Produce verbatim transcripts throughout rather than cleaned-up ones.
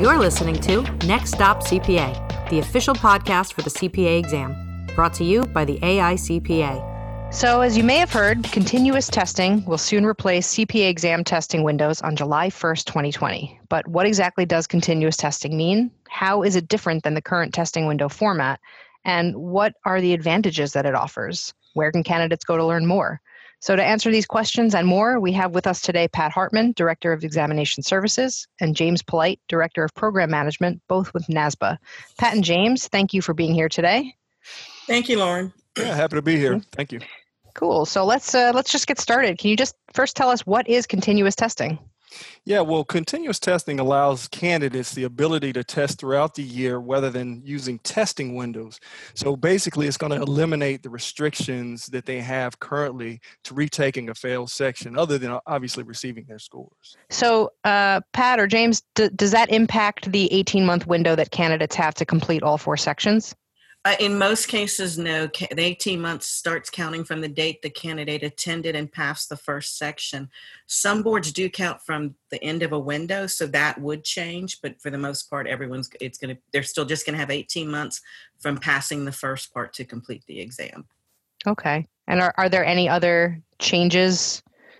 You're listening to Next Stop C P A, the official podcast for the C P A exam, brought to you by the A I C P A. So, as you may have heard, continuous testing will soon replace C P A exam testing windows on July first, twenty twenty. But what exactly does continuous testing mean? How is it different than the current testing window format? And what are the advantages that it offers? Where can candidates go to learn more? So to answer these questions and more, we have with us today Pat Hartman, Director of Examination Services, and James Polite, Director of Program Management, both with NASBA. Pat and James, thank you for being here today. Thank you, Lauren. Yeah, happy to be here. Thank you. Cool. So let's uh, let's just get started. Can you just first tell us what is continuous testing? Yeah, well, continuous testing allows candidates the ability to test throughout the year rather than using testing windows. So basically, it's going to eliminate the restrictions that they have currently to retaking a failed section, other than obviously receiving their scores. So, uh, Pat or James, d- does that impact the eighteen-month window that candidates have to complete all four sections? Uh, in most cases, no. The eighteen months starts counting from the date the candidate attended and passed the first section. Some boards do count from the end of a window, so that would change. But for the most part, everyone's it's going to they're still just going to have eighteen months from passing the first part to complete the exam. Okay. And are, are there any other changes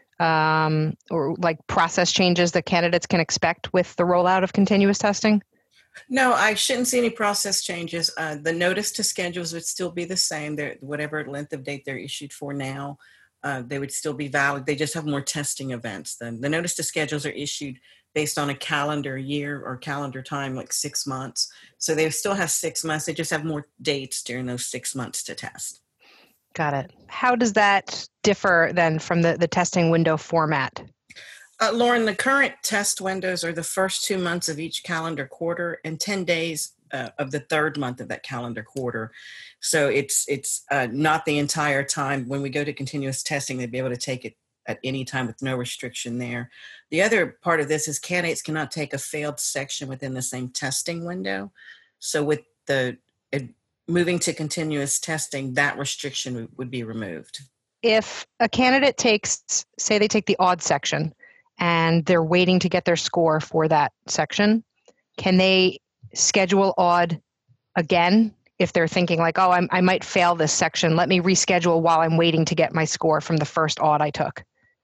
um, or like process changes that candidates can expect with the rollout of continuous testing? No, I shouldn't see any process changes. Uh, the notice to schedules would still be the same. They're, whatever length of date they're issued for now, uh, they would still be valid. They just have more testing events. The, the notice to schedules are issued based on a calendar year or calendar time, like six months. So they still have six months. They just have more dates during those six months to test. Got it. How does that differ then from the, the testing window format? Uh, Lauren, the current test windows are the first two months of each calendar quarter and ten days uh, of the third month of that calendar quarter. So it's it's uh, not the entire time. When we go to continuous testing, they'd be able to take it at any time with no restriction there. The other part of this is candidates cannot take a failed section within the same testing window. So with the uh, moving to continuous testing, that restriction w- would be removed. If a candidate takes, say they take the odd section, and they're waiting to get their score for that section, can they schedule odd again if they're thinking like, oh, I'm, I might fail this section, let me reschedule while I'm waiting to get my score from the first odd I took?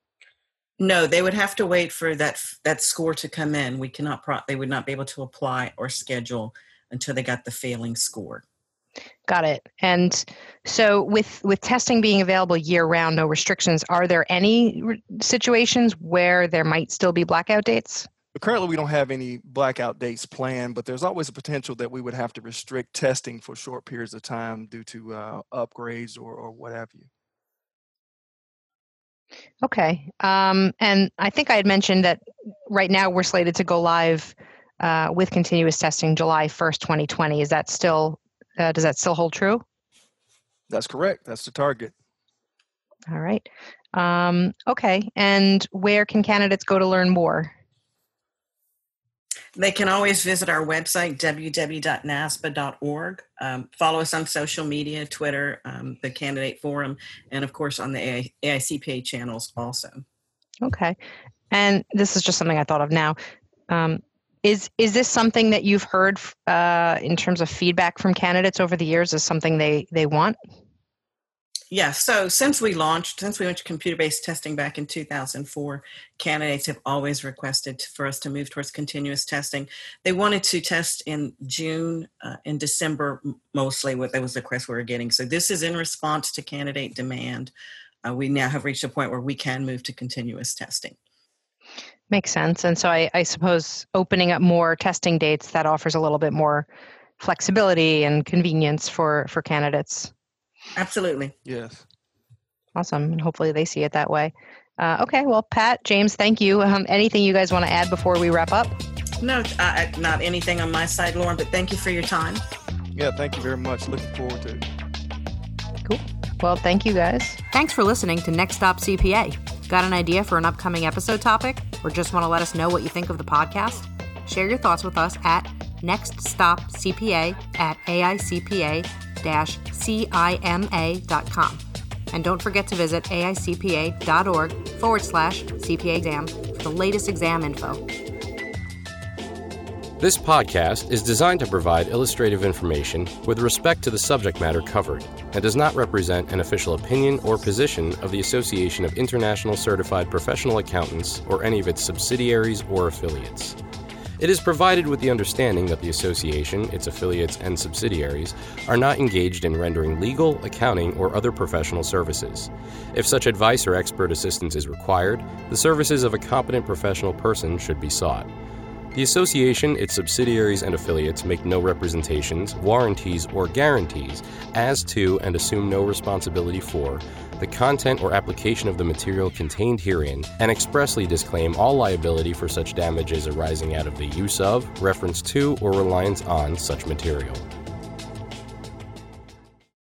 No, they would have to wait for that that score to come in. We cannot, pro- they would not be able to apply or schedule until they got the failing score. Got it. And so with, with testing being available year-round, no restrictions, are there any re- situations where there might still be blackout dates? Currently, we don't have any blackout dates planned, but there's always a potential that we would have to restrict testing for short periods of time due to uh, upgrades or, or what have you. Okay. Um, and I think I had mentioned that right now we're slated to go live uh, with continuous testing July first, twenty twenty. Is that still Uh, does that still hold true? That's correct. That's the target. All right. Um, okay. And where can candidates go to learn more? They can always visit our website, w w w dot nasba dot org. Um, follow us on social media, Twitter, um, the candidate forum, and of course on the A I C P A channels also. Okay. And this is just something I thought of now. Um, Is is this something that you've heard uh, in terms of feedback from candidates over the years as something they, they want? Yeah, so since we launched, since we went to computer-based testing back in two thousand four, candidates have always requested for us to move towards continuous testing. They wanted to test in June uh, and December mostly, what that was the request we were getting. So this is in response to candidate demand. Uh, we now have reached a point where we can move to continuous testing. Makes sense. And so I, I suppose opening up more testing dates, that offers a little bit more flexibility and convenience for, for candidates. Absolutely. Yes. Awesome. And hopefully they see it that way. Uh, okay. Well, Pat, James, thank you. Um, anything you guys want to add before we wrap up? No, uh, not anything on my side, Lauren, but thank you for your time. Yeah, thank you very much. Looking forward to it. Cool. Well, thank you guys. Thanks for listening to Next Stop C P A. Got an idea for an upcoming episode topic? Or just want to let us know what you think of the podcast? Share your thoughts with us at nextstopcpa at aicpa-cima dot com. And don't forget to visit aicpa.org forward slash CPA exam for the latest exam info. This podcast is designed to provide illustrative information with respect to the subject matter covered and does not represent an official opinion or position of the Association of International Certified Professional Accountants or any of its subsidiaries or affiliates. It is provided with the understanding that the association, its affiliates, and subsidiaries are not engaged in rendering legal, accounting, or other professional services. If such advice or expert assistance is required, the services of a competent professional person should be sought. The association, its subsidiaries, and affiliates make no representations, warranties, or guarantees as to and assume no responsibility for the content or application of the material contained herein and expressly disclaim all liability for such damages arising out of the use of, reference to, or reliance on such material.